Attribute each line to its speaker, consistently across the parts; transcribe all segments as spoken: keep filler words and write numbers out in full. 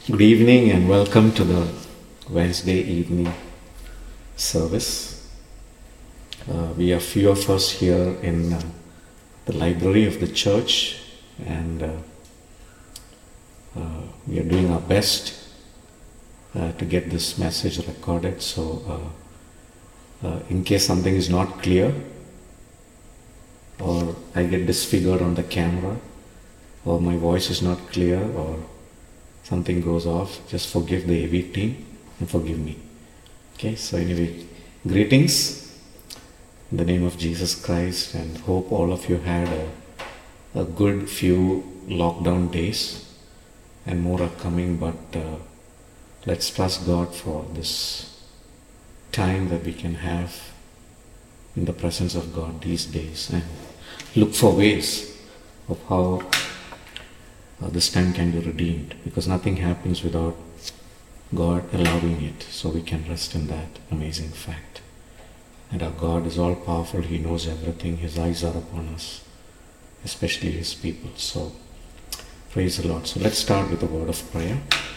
Speaker 1: Good evening and welcome to the Wednesday evening service. Uh, we are few of us here in uh, the library of the church, and uh, uh, we are doing our best uh, to get this message recorded. So uh, uh, in case something is not clear, or I get disfigured on the camera, or my voice is not clear, or something goes off, just forgive the A V team and forgive me. Okay, so anyway, greetings in the name of Jesus Christ, and hope all of you had a, a good few lockdown days, and more are coming, but uh, let's trust God for this time that we can have in the presence of God these days, and look for ways of how Uh, this time can be redeemed, because nothing happens without God allowing it. So we can rest in that amazing fact. And our God is all powerful. He knows everything. His eyes are upon us, especially His people. So praise the Lord. So let's start with a word of prayer.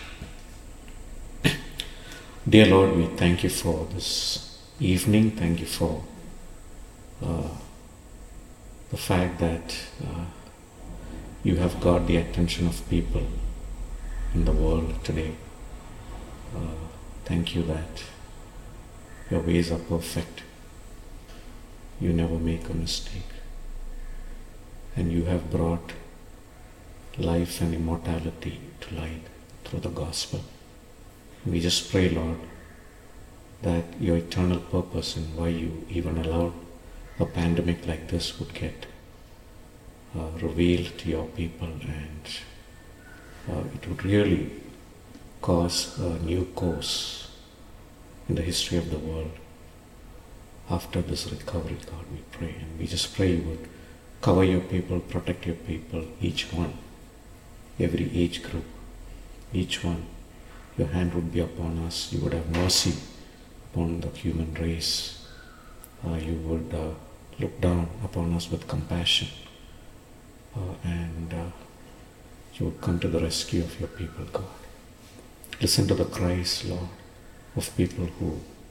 Speaker 1: Dear Lord, we thank you for this evening. Thank you for uh, the fact that uh, you have got the attention of people in the world today. Uh, thank you that your ways are perfect. You never make a mistake. And you have brought life and immortality to light through the gospel. We just pray, Lord, that your eternal purpose and why you even allowed a pandemic like this would get Uh, revealed to your people, and uh, it would really cause a new course in the history of the world after this recovery. God, we pray, and we just pray you would cover your people, protect your people, each one, every age group, each one. Your hand would be upon us. You would have mercy upon the human race. Uh, you would uh, look down upon us with compassion. Uh, and uh, you will come to the rescue of your people, God. Listen to the cries, Lord, of people who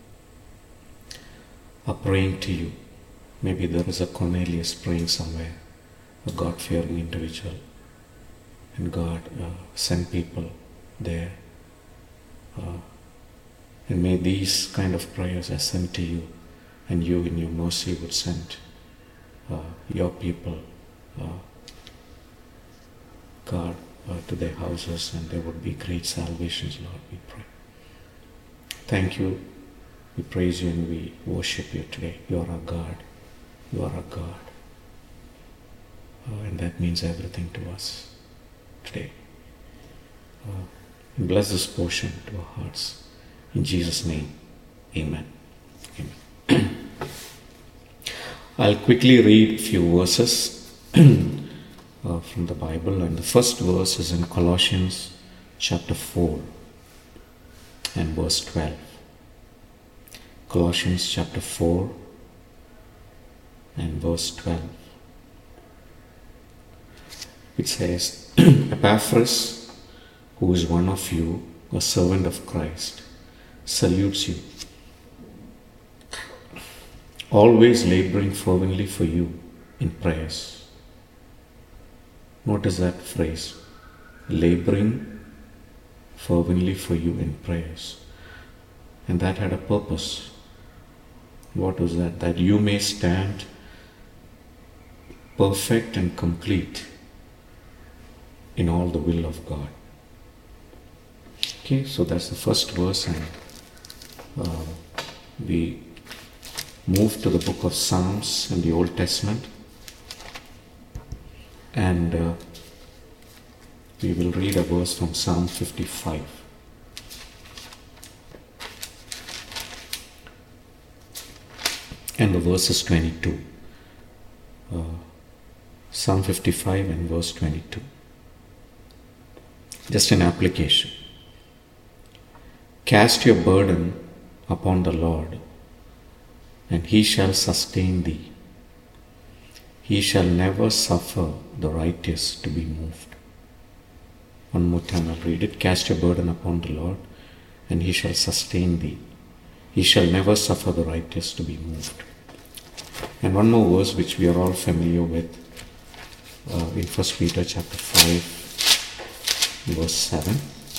Speaker 1: are praying to you. Maybe there is a Cornelius praying somewhere, a God-fearing individual, and God uh, send people there. Uh, and may these kind of prayers ascend to you, and you in your mercy would send uh, your people uh, God, uh, to their houses, and there would be great salvations, Lord, we pray. Thank you, we praise you, and we worship you today. You are our God, you are our God, uh, and that means everything to us today. Uh, and bless this portion to our hearts. In Jesus' name, amen. Amen. I'll quickly read a few verses Uh, from the Bible, and the first verse is in Colossians chapter four and verse twelve. Colossians chapter four and verse twelve. It says, Epaphras, who is one of you, a servant of Christ, salutes you, always laboring fervently for you in prayers. Notice that phrase, laboring fervently for you in prayers. And that had a purpose. What was that? That you may stand perfect and complete in all the will of God. Okay, so that's the first verse, and uh, we move to the book of Psalms in the Old Testament. And uh, we will read a verse from Psalm fifty-five. And the verse is twenty-two. Uh, Psalm fifty-five and verse twenty-two. Just an application. Cast your burden upon the Lord, and He shall sustain thee. He shall never suffer the righteous to be moved. One more time I'll read it. Cast your burden upon the Lord, and he shall sustain thee. He shall never suffer the righteous to be moved. And one more verse which we are all familiar with, uh, in First Peter chapter five, verse seven.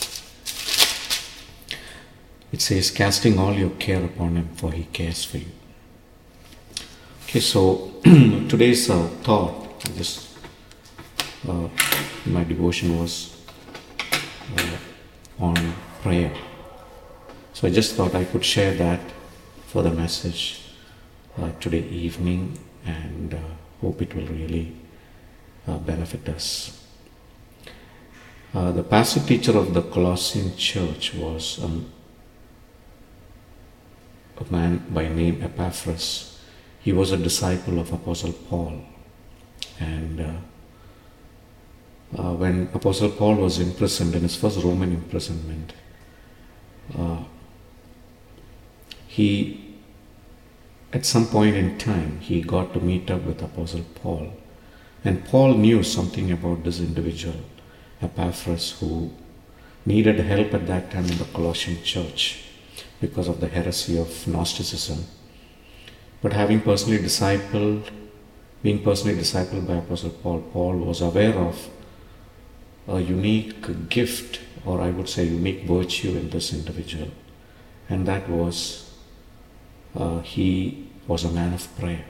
Speaker 1: It says, casting all your care upon him, for he cares for you. Okay, so today's uh, thought, just uh, my devotion was uh, on prayer. So I just thought I could share that for the message uh, today evening, and uh, hope it will really uh, benefit us. Uh, the pastor teacher of the Colossian church was um, a man by name Epaphras. He was a disciple of Apostle Paul, and uh, uh, when Apostle Paul was imprisoned in his first Roman imprisonment, uh, he, at some point in time, he got to meet up with Apostle Paul, and Paul knew something about this individual, Epaphras, who needed help at that time in the Colossian church because of the heresy of Gnosticism. But having personally discipled, being personally discipled by Apostle Paul, Paul was aware of a unique gift, or I would say unique virtue in this individual. And that was, uh, he was a man of prayer.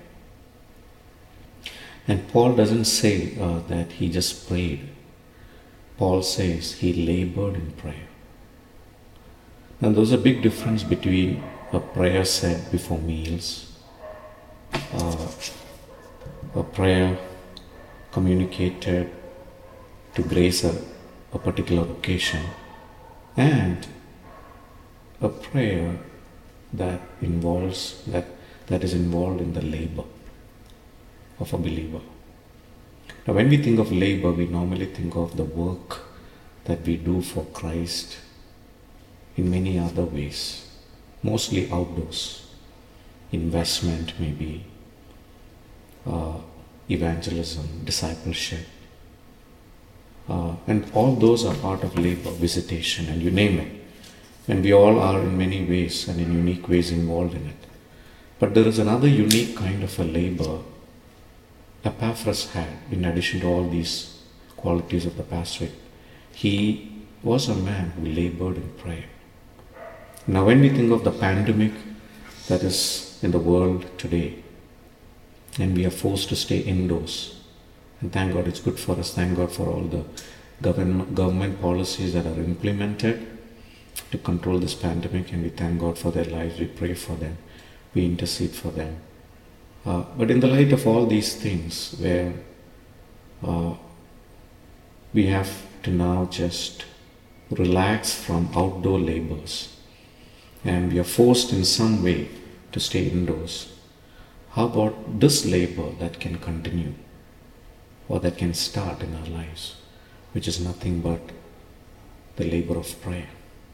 Speaker 1: And Paul doesn't say uh, that he just prayed. Paul says he labored in prayer. Now there's a big difference between a prayer said before meals, Uh, a prayer communicated to grace a, a particular occasion, and a prayer that involves that that is involved in the labor of a believer. Now when we think of labor, we normally think of the work that we do for Christ in many other ways, mostly outdoors. Investment, maybe uh, evangelism, discipleship, uh, and all those are part of labor, visitation, and you name it. And we all are in many ways and in unique ways involved in it. But there is another unique kind of a labor Epaphras had, in addition to all these qualities of the pastorate. He was a man who labored in prayer. Now when we think of the pandemic that is in the world today, and we are forced to stay indoors, and thank God it's good for us. Thank God for all the government government policies that are implemented to control this pandemic, and we thank God for their lives. We pray for them, we intercede for them. Uh, but in the light of all these things, where uh, we have to now just relax from outdoor labors, and we are forced in some way to stay indoors, how about this labor that can continue, or that can start in our lives, which is nothing but the labor of prayer?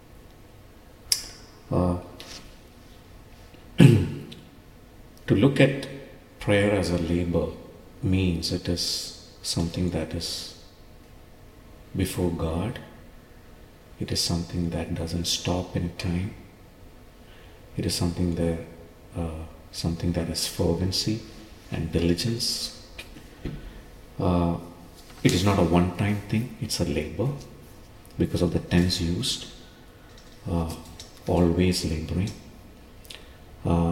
Speaker 1: Uh, to look at prayer as a labor means it is something that is before God. It is something that doesn't stop in time. It is something that uh, something that is fervency and diligence. Uh, it is not a one-time thing. It's a labor because of the tense used. Uh, always laboring. Uh,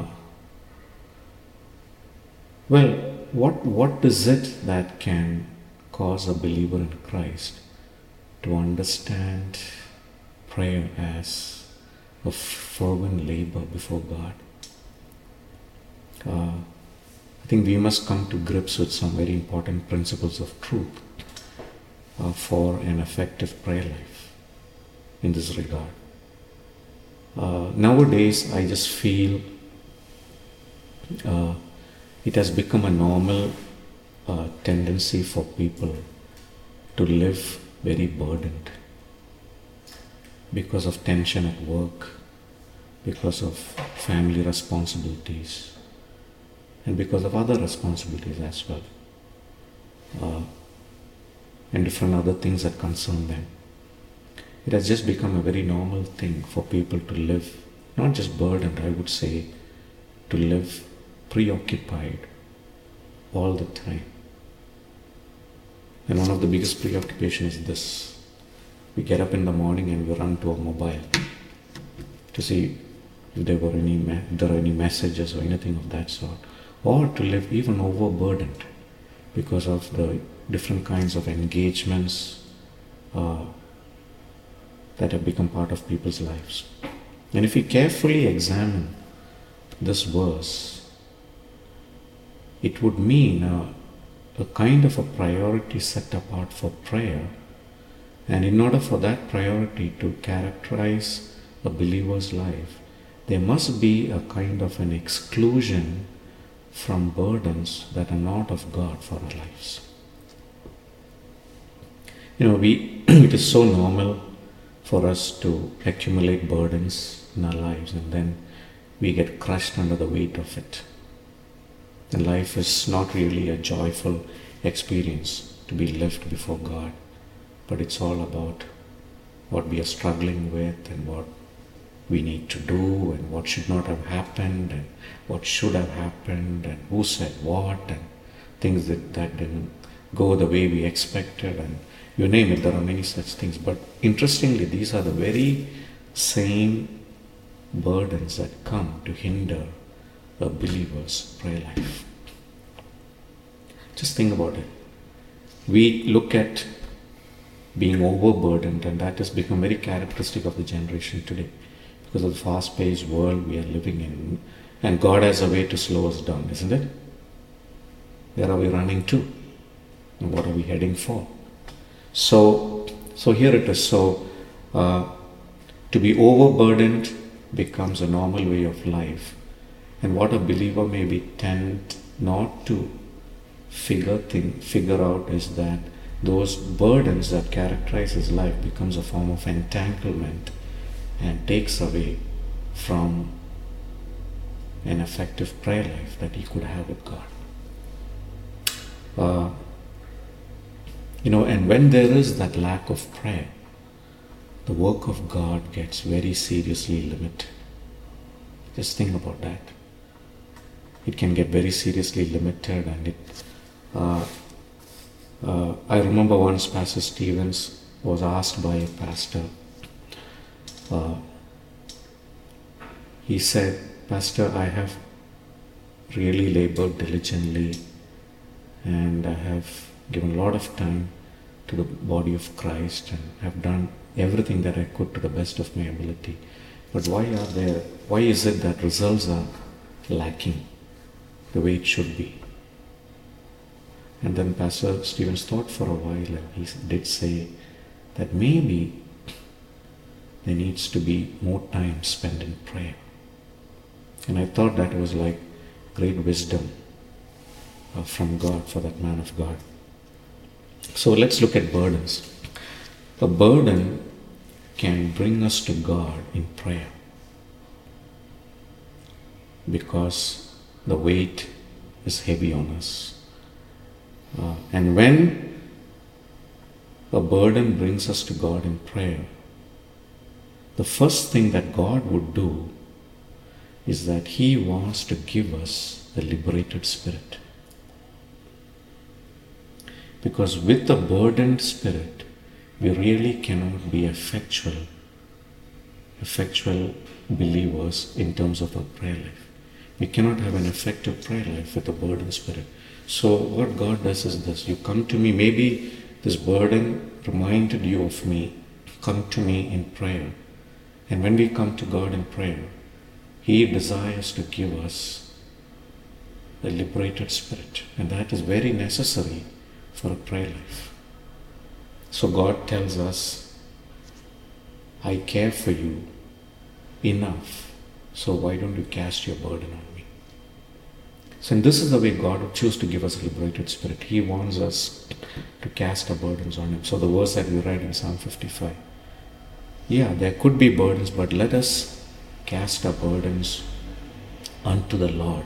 Speaker 1: well, what what is it that can cause a believer in Christ to understand prayer as a fervent labor before God? Uh, I think we must come to grips with some very important principles of truth uh, for an effective prayer life in this regard. Uh, nowadays, I just feel uh, it has become a normal uh, tendency for people to live very burdened because of tension at work, because of family responsibilities, and because of other responsibilities as well, uh, and different other things that concern them. it has just become a very normal thing for people to live, not just burdened, I would say, to live preoccupied all the time. And one of the biggest preoccupations is this. We get up in the morning and we run to our mobile to see if there were any me- if there are any messages or anything of that sort, or to live even overburdened because of the different kinds of engagements uh, that have become part of people's lives. And if we carefully examine this verse, it would mean a, a kind of a priority set apart for prayer. And in order for that priority to characterize a believer's life, there must be a kind of an exclusion from burdens that are not of God for our lives. You know, we it is so normal for us to accumulate burdens in our lives, and then we get crushed under the weight of it. And life is not really a joyful experience to be lived before God, but it's all about what we are struggling with and what we need to do and what should not have happened and what should have happened and who said what and things that, that didn't go the way we expected, and you name it, there are many such things. But interestingly, these are the very same burdens that come to hinder a believer's prayer life. Just think about it. We look at being overburdened, and that has become very characteristic of the generation today because of the fast-paced world we are living in. And God has a way to slow us down, isn't it? Where are we running to? And what are we heading for? So, so here it is. So, uh, to be overburdened becomes a normal way of life. And what a believer may be tend not to figure thing, figure out is that those burdens that characterize his life becomes a form of entanglement and takes away from an effective prayer life that he could have with God. Uh, you know, and when there is that lack of prayer, the work of God gets very seriously limited. Just think about that. It can get very seriously limited, and it. Uh, uh, I remember once Pastor Stevens was asked by a pastor. Uh, he said, "Pastor, I have really labored diligently, and I have given a lot of time to the body of Christ, and have done everything that I could to the best of my ability. But why are there? Why is it that results are lacking the way it should be?" And then Pastor Stevens thought for a while, and he did say that maybe there needs to be more time spent in prayer. And I thought that was like great wisdom uh, from God for that man of God. So let's look at burdens. A burden can bring us to God in prayer because the weight is heavy on us. Uh, and when a burden brings us to God in prayer, the first thing that God would do is that He wants to give us a liberated spirit. Because with a burdened spirit, we really cannot be effectual, effectual believers in terms of our prayer life. We cannot have an effective prayer life with a burdened spirit. So what God does is this: you come to me, maybe this burden reminded you of me, come to me in prayer. And when we come to God in prayer, He desires to give us a liberated spirit, and that is very necessary for a prayer life. So God tells us, I care for you enough, so why don't you cast your burden on me? So and this is the way God would choose to give us a liberated spirit. He wants us to cast our burdens on Him. So the verse that we read in Psalm fifty-five, yeah, there could be burdens, but let us cast our burdens unto the Lord,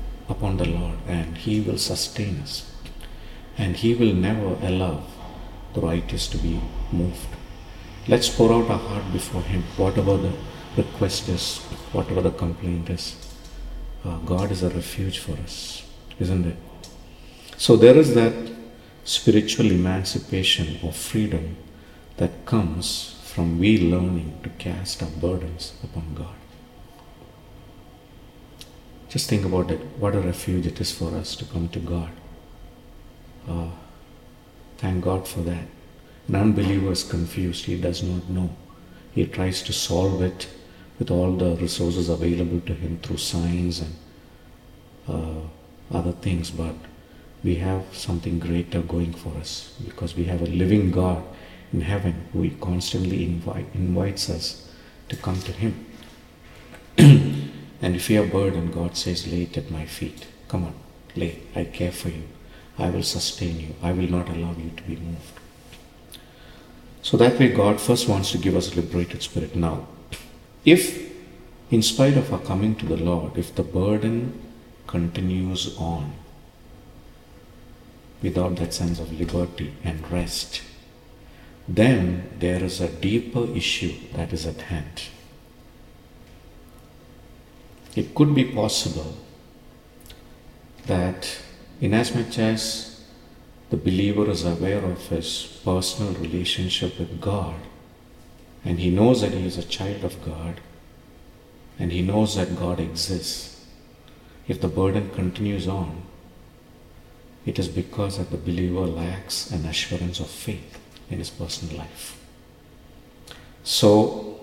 Speaker 1: upon the Lord, and He will sustain us. And He will never allow the righteous to be moved. Let's pour out our heart before Him, whatever the request is, whatever the complaint is. Uh, God is a refuge for us, isn't it? So there is that spiritual emancipation or freedom that comes from we learning to cast our burdens upon God. Just think about it. What a refuge it is for us to come to God. Uh, thank God for that. An unbeliever is confused. He does not know. He tries to solve it with all the resources available to him through science and uh, other things. But we have something greater going for us because we have a living God in heaven who constantly invite, invites us to come to Him. And if you are burdened, God says, lay it at my feet. Come on, lay. I care for you. I will sustain you. I will not allow you to be moved. So that way God first wants to give us a liberated spirit. Now, if in spite of our coming to the Lord, if the burden continues on without that sense of liberty and rest, then there is a deeper issue that is at hand. It could be possible that inasmuch as the believer is aware of his personal relationship with God, and he knows that he is a child of God, and he knows that God exists, if the burden continues on, it is because that the believer lacks an assurance of faith in his personal life. So,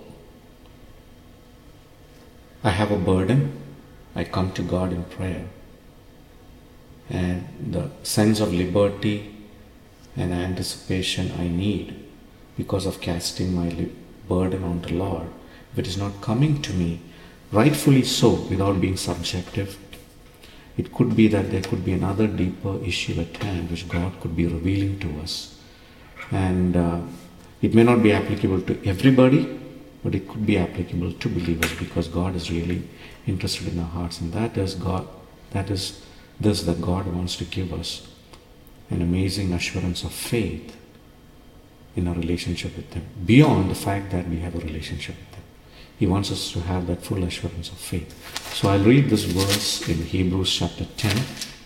Speaker 1: I have a burden, I come to God in prayer, and the sense of liberty and anticipation I need because of casting my burden on the Lord, if it is not coming to me, rightfully so, without being subjective, it could be that there could be another deeper issue at hand which God could be revealing to us. And uh, it may not be applicable to everybody, but it could be applicable to believers because God is really interested in our hearts. And that is God, that is this that God wants to give us, an amazing assurance of faith in our relationship with Him, beyond the fact that we have a relationship with Him. He wants us to have that full assurance of faith. So I'll read this verse in Hebrews chapter ten.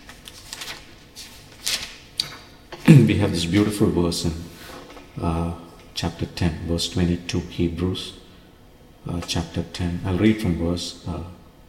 Speaker 1: We have this beautiful verse in uh, chapter ten, verse twenty-two, Hebrews uh, chapter ten. I'll read from verse uh,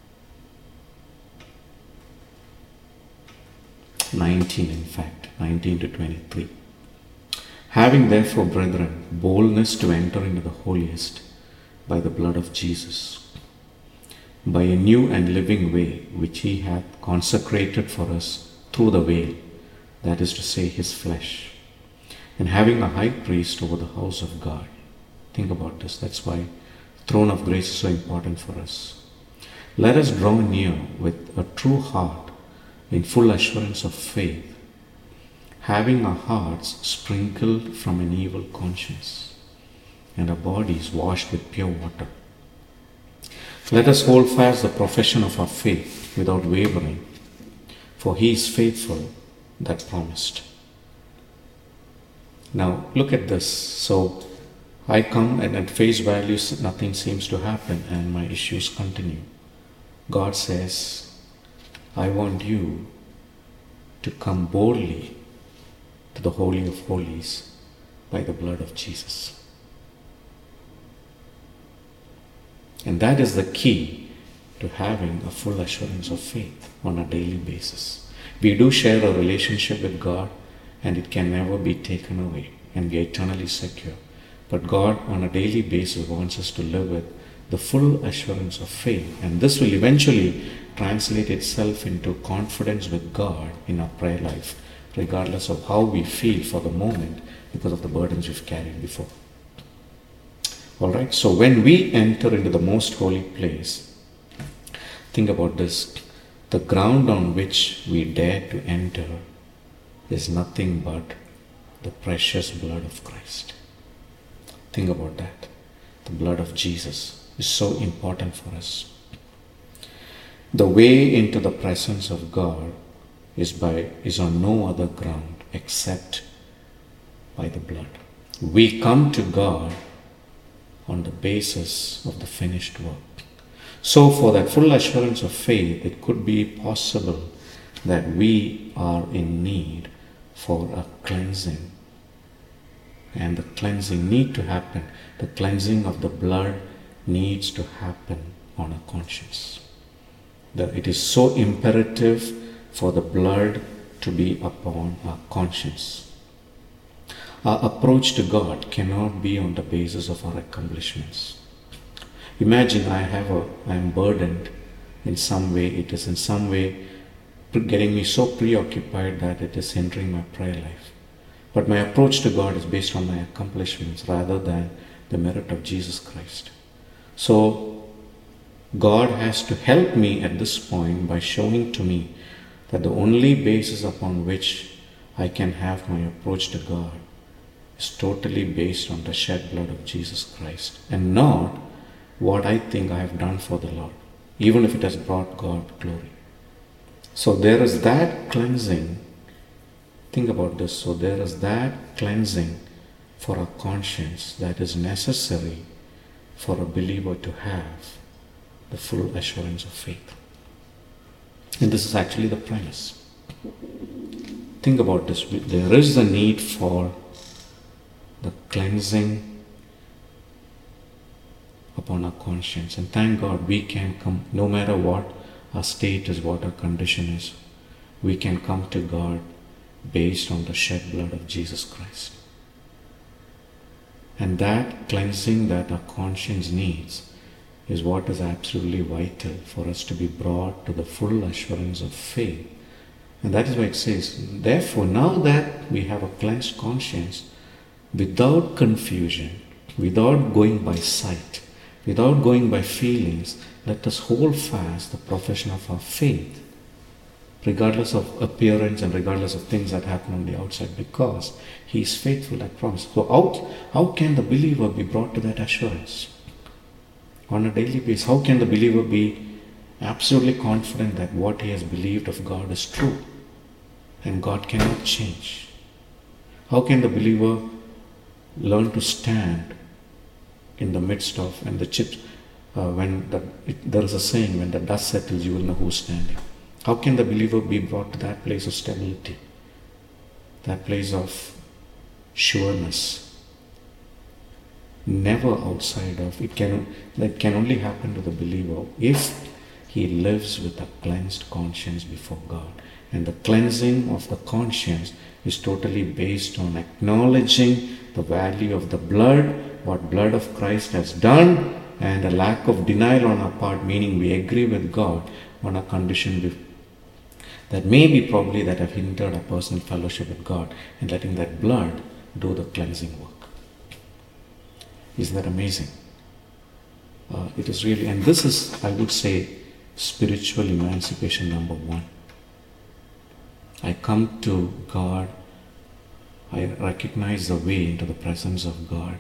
Speaker 1: nineteen, in fact, nineteen to twenty-three. Having therefore, brethren, boldness to enter into the holiest by the blood of Jesus, by a new and living way which He hath consecrated for us through the veil, that is to say, His flesh, and having a high priest over the house of God. Think about this. That's why throne of grace is so important for us. Let us draw near with a true heart in full assurance of faith, having our hearts sprinkled from an evil conscience and our bodies washed with pure water. Let us hold fast the profession of our faith without wavering, for He is faithful that promised. Now look at this. So I come and at face value nothing seems to happen and my issues continue. God says, I want you to come boldly to the Holy of Holies by the blood of Jesus. And that is the key to having a full assurance of faith on a daily basis. We do share a relationship with God and it can never be taken away and we are eternally secure. But God on a daily basis wants us to live with the full assurance of faith, and this will eventually translate itself into confidence with God in our prayer life, regardless of how we feel for the moment because of the burdens we've carried before. Alright, so when we enter into the most holy place, think about this. The ground on which we dare to enter is nothing but the precious blood of Christ. Think about that. The blood of Jesus is so important for us. The way into the presence of God is by is on no other ground except by the blood. We come to God on the basis of the finished work. So for that full assurance of faith, it could be possible that we are in need for a cleansing. And the cleansing need to happen. The cleansing of the blood needs to happen on our conscience. That it is so imperative for the blood to be upon our conscience. Our approach to God cannot be on the basis of our accomplishments. Imagine I have a, I am burdened in some way. It is in some way getting me so preoccupied that it is hindering my prayer life. But my approach to God is based on my accomplishments rather than the merit of Jesus Christ. So God has to help me at this point by showing to me that the only basis upon which I can have my approach to God is totally based on the shed blood of Jesus Christ and not what I think I have done for the Lord, even if it has brought God glory. So there is that cleansing. Think about this. So there is that cleansing for our conscience that is necessary for a believer to have the full assurance of faith. And this is actually the premise. Think about this. There is a need for the cleansing upon our conscience. And thank God we can come, no matter what our state is, what our condition is, we can come to God based on the shed blood of Jesus Christ. And that cleansing that our conscience needs is what is absolutely vital for us to be brought to the full assurance of faith. And that is why it says, therefore, now that we have a cleansed conscience, without confusion, without going by sight, without going by feelings, let us hold fast the profession of our faith, regardless of appearance and regardless of things that happen on the outside, because He is faithful, I promise. So how, how can the believer be brought to that assurance? On a daily basis, how can the believer be absolutely confident that what he has believed of God is true and God cannot change? How can the believer learn to stand in the midst of, and the chips, uh, when the, it, there is a saying, when the dust settles, you will know who's standing. How can the believer be brought to that place of stability, that place of sureness? Never outside of it. Can that can only happen to the believer if he lives with a cleansed conscience before God. And the cleansing of the conscience is totally based on acknowledging the value of the blood, what blood of Christ has done, and a lack of denial on our part, meaning we agree with God on a condition that may be probably that have hindered our personal fellowship with God, and letting that blood do the cleansing work. Isn't that amazing? Uh, it is really, and this is, I would say, spiritual emancipation number one. I come to God, I recognize the way into the presence of God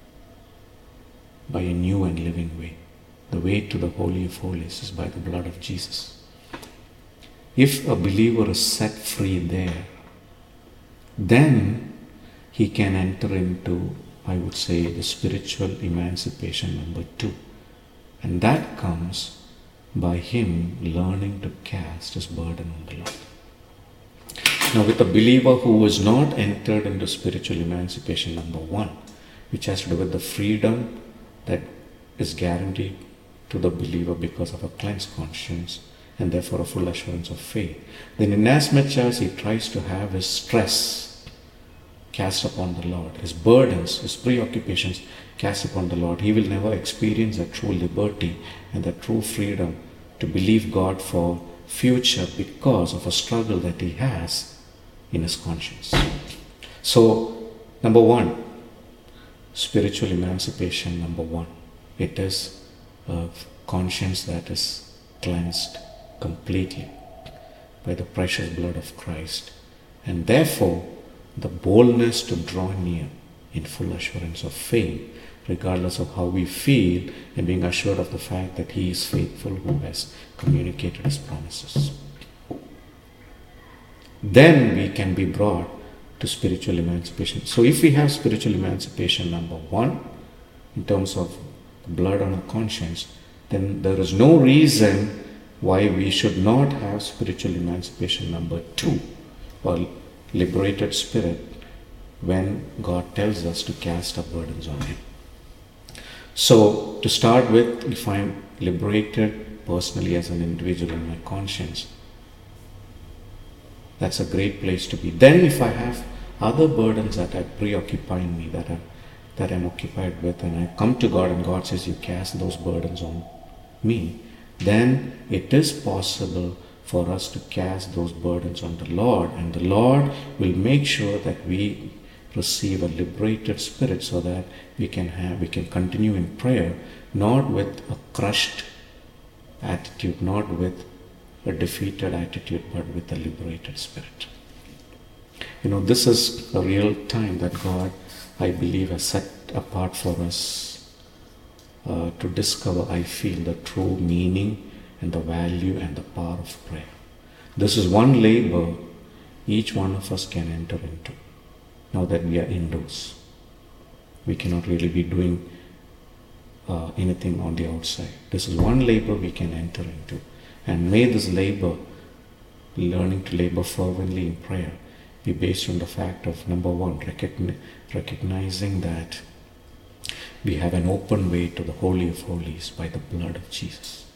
Speaker 1: by a new and living way. The way to the Holy of Holies is by the blood of Jesus. If a believer is set free there, then he can enter into, I would say, the spiritual emancipation number two. And that comes by him learning to cast his burden on the Lord. Now, with a believer who was not entered into spiritual emancipation number one, which has to do with the freedom that is guaranteed to the believer because of a cleansed conscience and therefore a full assurance of faith, then inasmuch as he tries to have his stress cast upon the Lord, his burdens, his preoccupations cast upon the Lord, he will never experience that true liberty and that true freedom to believe God for future because of a struggle that he has in his conscience. So, number one, spiritual emancipation number one, it is a conscience that is cleansed completely by the precious blood of Christ, and therefore the boldness to draw near in full assurance of faith, regardless of how we feel, and being assured of the fact that He is faithful who has communicated His promises. Then we can be brought to spiritual emancipation. So if we have spiritual emancipation, number one, in terms of blood on our conscience, then there is no reason why we should not have spiritual emancipation, number two, or liberated spirit, when God tells us to cast our burdens on Him. So to start with, if I'm liberated personally as an individual in my conscience, that's a great place to be. Then if I have other burdens that are preoccupying me, that, are, that I'm occupied with, and I come to God and God says, you cast those burdens on me, then it is possible for us to cast those burdens on the Lord, and the Lord will make sure that we receive a liberated spirit so that we can have, we can continue in prayer, not with a crushed attitude, not with a defeated attitude, but with a liberated spirit. You know, this is a real time that God, I believe, has set apart for us uh, to discover, I feel, the true meaning and the value and the power of prayer. This is one labor each one of us can enter into. Now that we are indoors, we cannot really be doing uh, anything on the outside. This is one labor we can enter into. And may this labor, learning to labor fervently in prayer, be based on the fact of, number one, recogni- recognizing that we have an open way to the Holy of Holies by the blood of Jesus.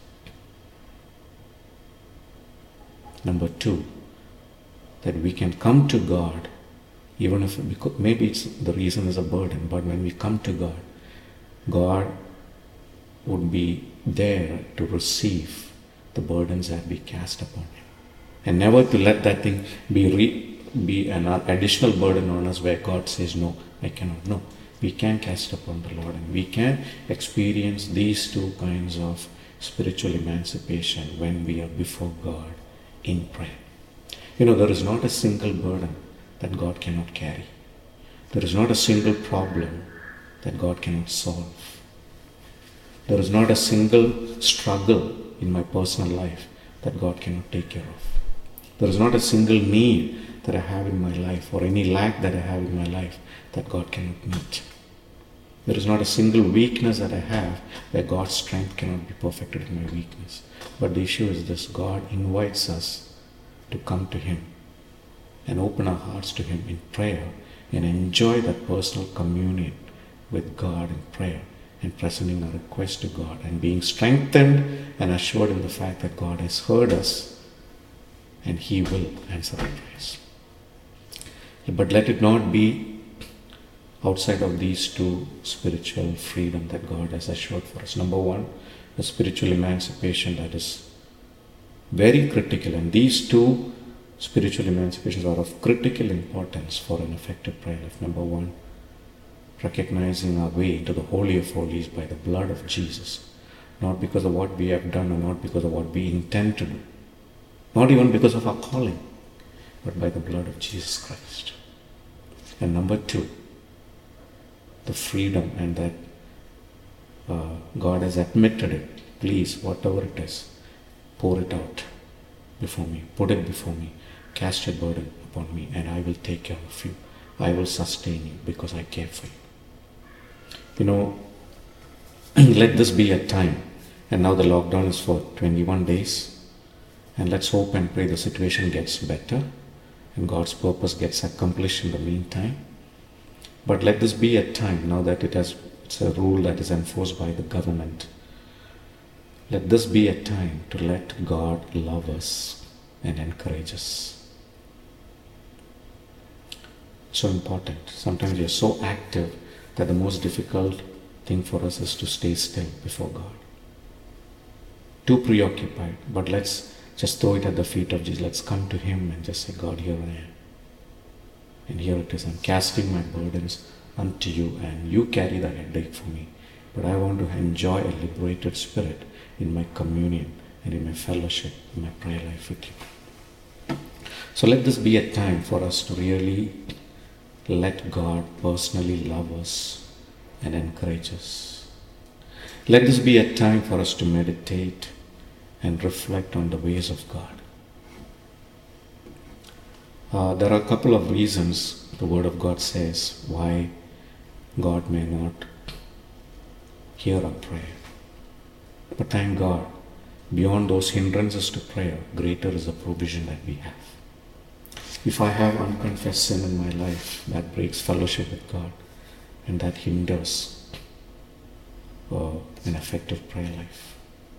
Speaker 1: Number two, that we can come to God, even if it, maybe it's, the reason is a burden, but when we come to God, God would be there to receive the burdens that we cast upon Him, and never to let that thing be re, be an additional burden on us where God says, no, I cannot. No, we can cast upon the Lord, and we can experience these two kinds of spiritual emancipation when we are before God in prayer. You know, there is not a single burden that God cannot carry. There is not a single problem that God cannot solve. There is not a single struggle in my personal life that God cannot take care of. There is not a single need that I have in my life, or any lack that I have in my life, that God cannot meet. There is not a single weakness that I have where God's strength cannot be perfected in my weakness. But the issue is this: God invites us to come to Him and open our hearts to Him in prayer and enjoy that personal communion with God in prayer, and presenting our request to God and being strengthened and assured in the fact that God has heard us and He will answer our prayers. But let it not be outside of these two spiritual freedom that God has assured for us. Number one, the spiritual emancipation that is very critical, and these two spiritual emancipations are of critical importance for an effective prayer life. Number one, recognizing our way into the Holy of Holies by the blood of Jesus, not because of what we have done or not because of what we intend to do, not even because of our calling, but by the blood of Jesus Christ. And number two, the freedom, and that uh, God has admitted it. Please, whatever it is, pour it out before me, put it before me, cast your burden upon me, and I will take care of you. I will sustain you because I care for you. You know, let this be a time, and now the lockdown is for twenty-one days, and let's hope and pray the situation gets better and God's purpose gets accomplished in the meantime. But let this be a time, now that it has, it's a rule that is enforced by the government, let this be a time to let God love us and encourage us. So important. Sometimes we are so active that the most difficult thing for us is to stay still before God. Too preoccupied, but let's just throw it at the feet of Jesus. Let's come to Him and just say, God, here I am. And here it is. I'm casting my burdens unto you, and you carry the headache for me. But I want to enjoy a liberated spirit in my communion and in my fellowship, in my prayer life with you. So let this be a time for us to really let God personally love us and encourage us. Let this be a time for us to meditate and reflect on the ways of God. Uh, there are a couple of reasons the Word of God says why God may not hear our prayer. But thank God, beyond those hindrances to prayer, greater is the provision that we have. If I have unconfessed sin in my life, that breaks fellowship with God and that hinders uh, an effective prayer life.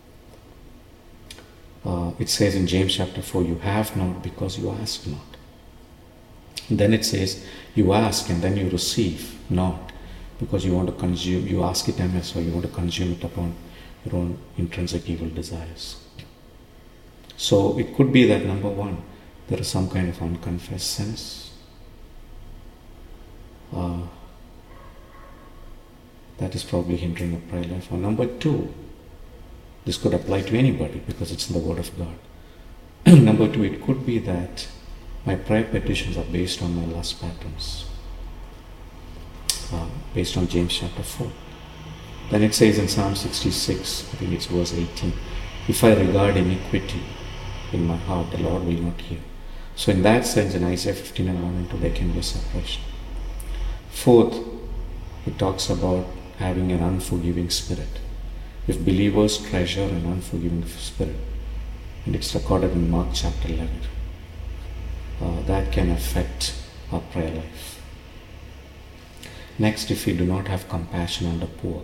Speaker 1: Uh, it says in James chapter four, you have not because you ask not. And then it says, you ask and then you receive not because you want to consume, you ask it amiss or you want to consume it upon your own intrinsic evil desires. So it could be that number one, there is some kind of unconfessed sins. Uh, that is probably hindering a prayer life. Or number two, this could apply to anybody because it's in the Word of God. Number two, it could be that my prayer petitions are based on my lust patterns, uh, based on James chapter four. Then it says in Psalm sixty-six, I think it's verse eighteen, if I regard iniquity in my heart, the Lord will not hear. So in that sense, in Isaiah fifteen and one and two, there can be a separation. Fourth, it talks about having an unforgiving spirit. If believers treasure an unforgiving spirit, and it's recorded in Mark chapter eleven, uh, that can affect our prayer life. Next, if we do not have compassion on the poor,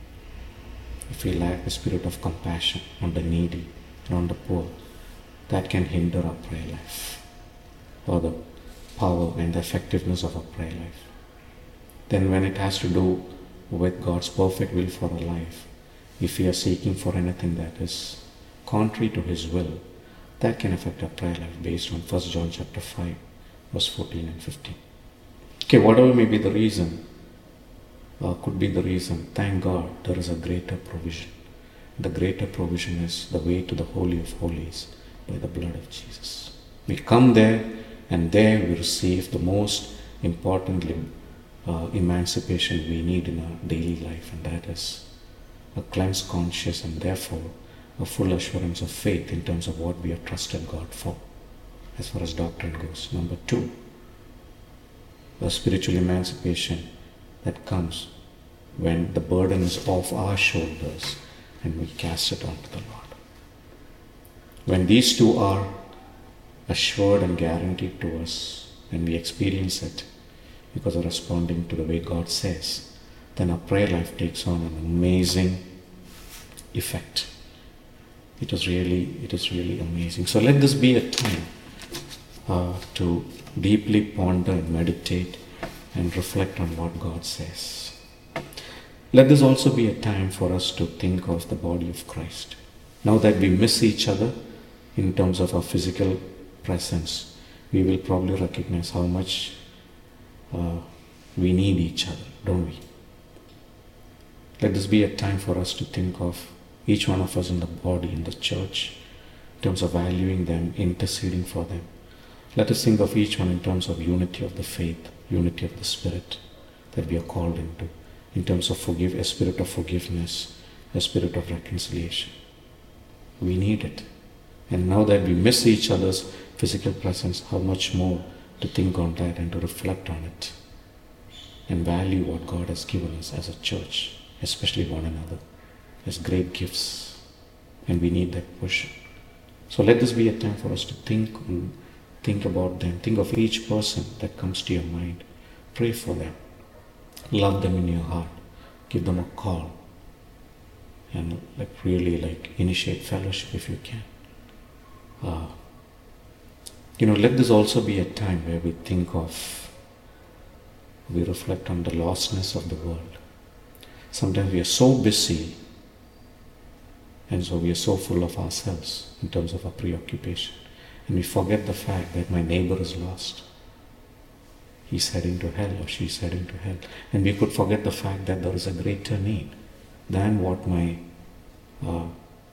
Speaker 1: if we lack the spirit of compassion on the needy and on the poor, that can hinder our prayer life or the power and the effectiveness of our prayer life. Then when it has to do with God's perfect will for our life, if we are seeking for anything that is contrary to His will, that can affect our prayer life based on First John chapter five, verse fourteen and fifteen. Okay, whatever may be the reason, uh, could be the reason, thank God there is a greater provision. The greater provision is the way to the Holy of Holies by the blood of Jesus. We come there and there we receive the most importantly uh, emancipation we need in our daily life, and that is a cleansed conscience and therefore a full assurance of faith in terms of what we have trusted God for as far as doctrine goes. Number two, a spiritual emancipation that comes when the burden is off our shoulders and we cast it onto the Lord. When these two are assured and guaranteed to us, when we experience it because of responding to the way God says, then our prayer life takes on an amazing effect. It is really, it is really amazing. So let this be a time uh, to deeply ponder and meditate and reflect on what God says. Let this also be a time for us to think of the body of Christ. Now that we miss each other in terms of our physical presence, we will probably recognize how much uh, we need each other, don't we? Let this be a time for us to think of each one of us in the body, in the church, in terms of valuing them, interceding for them. Let us think of each one in terms of unity of the faith, unity of the Spirit that we are called into, in terms of forgive, a spirit of forgiveness, a spirit of reconciliation. We need it. And now that we miss each other's physical presence, how much more to think on that and to reflect on it and value what God has given us as a church, especially one another, as great gifts, and we need that push. So let this be a time for us to think on, think about them. Think of each person that comes to your mind. Pray for them. Love them in your heart. Give them a call. And like really like initiate fellowship if you can. Uh, you know, let this also be a time where we think of, we reflect on the lostness of the world. Sometimes we are so busy and so we are so full of ourselves in terms of our preoccupation. And we forget the fact that my neighbor is lost. He's heading to hell or she's heading to hell. And we could forget the fact that there is a greater need than what my uh,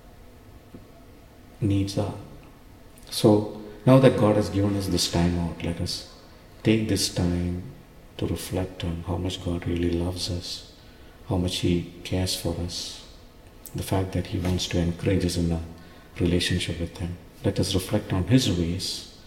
Speaker 1: needs are. So now that God has given us this time out, let us take this time to reflect on how much God really loves us, how much He cares for us, the fact that He wants to encourage us in a relationship with Him. Let us reflect on His ways,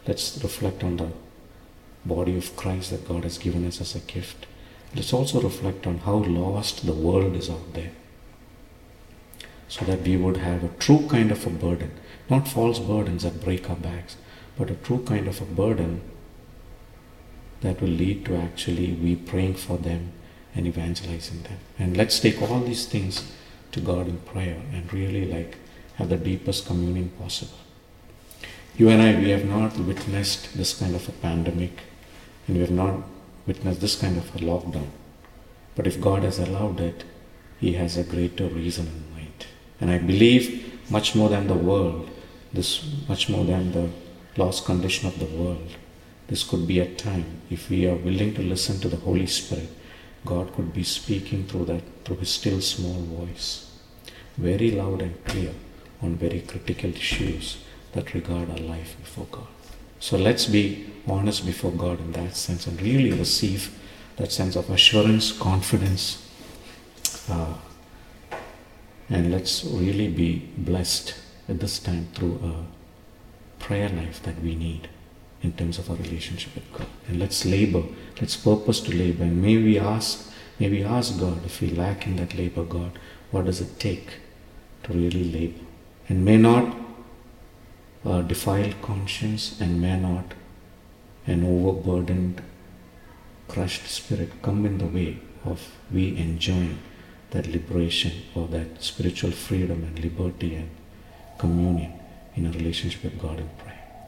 Speaker 1: Let's reflect on the body of Christ that God has given us as a gift. Let's also reflect on how lost the world is out there, so that we would have a true kind of a burden, not false burdens that break our backs, but a true kind of a burden that will lead to actually we praying for them and evangelizing them. And let's take all these things to God in prayer and really like have the deepest communion possible. You and I, we have not witnessed this kind of a pandemic, and we have not witnessed this kind of a lockdown. But if God has allowed it, He has a greater reason in mind. And I believe much more than the world, this much more than the lost condition of the world, this could be a time, if we are willing to listen to the Holy Spirit, God could be speaking through that, through His still small voice, very loud and clear on very critical issues that regard our life before God. So let's be honest before God in that sense and really receive that sense of assurance, confidence, uh, and let's really be blessed at this time through a prayer life that we need in terms of our relationship with God. And let's labor, let's purpose to labor, and may we ask, may we ask God, if we lack in that labor, God, what does it take to really labor? And may not a defiled conscience and may not an overburdened, crushed spirit come in the way of we enjoying that liberation or that spiritual freedom and liberty and communion in a relationship with God in prayer.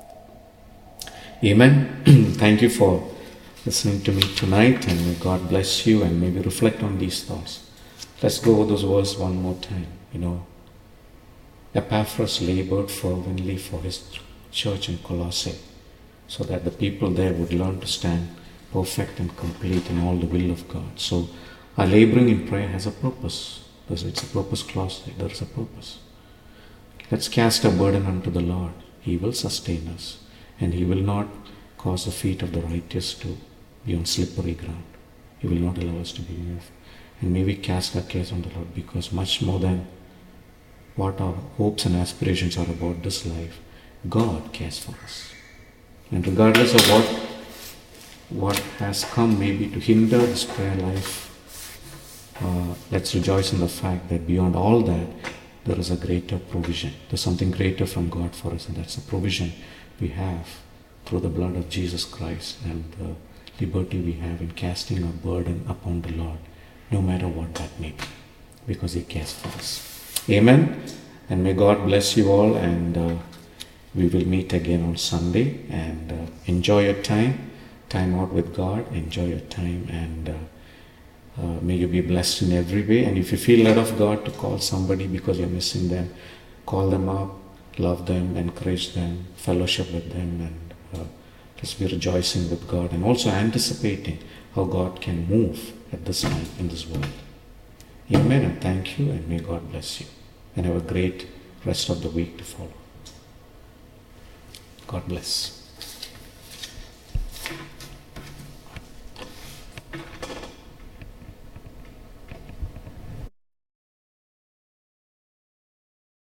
Speaker 1: Amen. Thank you for listening to me tonight, and may God bless you, and maybe reflect on these thoughts. Let's go over those words one more time. You know, Epaphras labored fervently for his church in Colossae, so that the people there would learn to stand perfect and complete in all the will of God. So our laboring in prayer has a purpose. It's a purpose clause. There is a purpose. Let's cast our burden unto the Lord. He will sustain us, and He will not cause the feet of the righteous to be on slippery ground. He will not allow us to be moved. And may we cast our cares on the Lord, because much more than what our hopes and aspirations are about this life, God cares for us. And regardless of what what has come maybe to hinder this prayer life, uh, let's rejoice in the fact that beyond all that, there is a greater provision. There's something greater from God for us, and that's the provision we have through the blood of Jesus Christ and the liberty we have in casting our burden upon the Lord, no matter what that may be, because He cares for us. Amen. And may God bless you all, and uh, we will meet again on Sunday, and uh, enjoy your time, time out with God, enjoy your time, and uh, uh, may you be blessed in every way. And if you feel led of God to call somebody because you're missing them, call them up, love them, encourage them, fellowship with them, and uh, just be rejoicing with God, and also anticipating how God can move at this time in this world. Amen, and thank you, and may God bless you, and have a great rest of the week to follow. God bless.